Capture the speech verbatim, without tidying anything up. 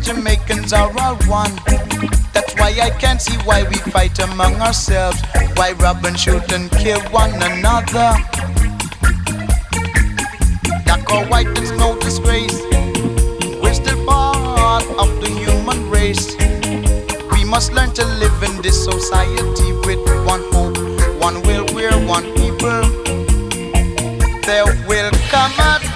Jamaicans are all one. That's why I can't see why we fight among ourselves. Why rob and shoot and kill one another. Black or white, it's no disgrace. We're still part of the human race. We must learn to live in this society with one hope, one will, we're one people. There will come a